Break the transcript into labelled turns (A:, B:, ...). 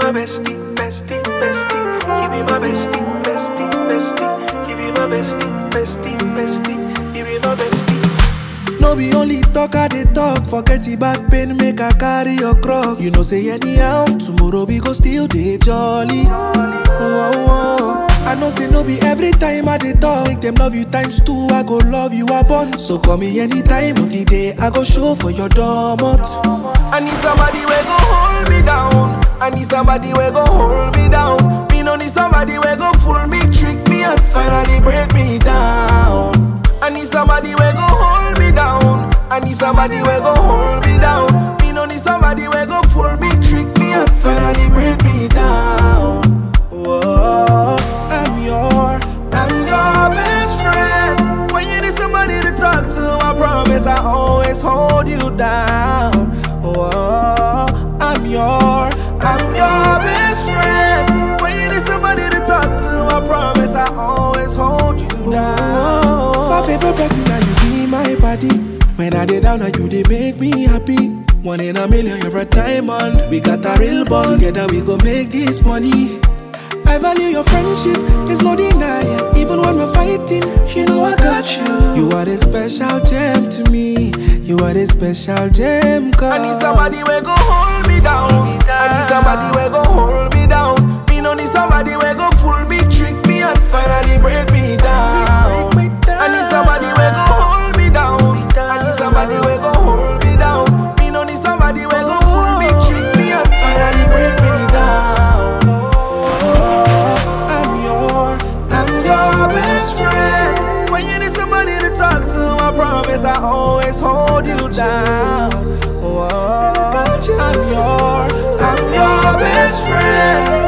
A: my bestie, bestie, bestie. You be my bestie, bestie, bestie. You be my bestie, bestie, bestie. You be my bestie. No be only talk I dey talk, forget the back pain, make I carry your cross. You know say anyhow, tomorrow we go still dey jolly. Whoa, whoa. I know say no be every time I dey talk, make them love you times two, I go love you upon. So call me any time of the day, I go show for your domot. I need somebody wey go hold me down. I need somebody wey go hold me down. Me no need somebody wey go fool me, trick me and finally break me down. I need somebody wey go hold me down. I need somebody wey go hold me down. Me no need somebody wey go fool me, trick me and finally break me down. Whoa. I'm your best friend. When you need somebody to talk to, I promise I always hold you down. Whoa. I'm your best friend. When you need somebody to talk to, I promise I always hold you down. My favorite person now you be my buddy. When I dey down, now you they make me happy. 1 in a million every time on. We got a real bond, together we go make this money. I value your friendship, there's no denying. Even when we're fighting, you know I got you. You are the special gem to me. You are the special gem, cause I need somebody wey go hold me down. I need somebody wey go hold me down. Me no need somebody wey go fool me, trick me and finally break me down. I need somebody wey go hold me down. I need somebody wey go hold me down. Me no need somebody wey go fool me, trick me and finally break me down. I'm your best friend. When you need somebody to talk to, I promise I always hold you down. Whoa. I'm your best friend.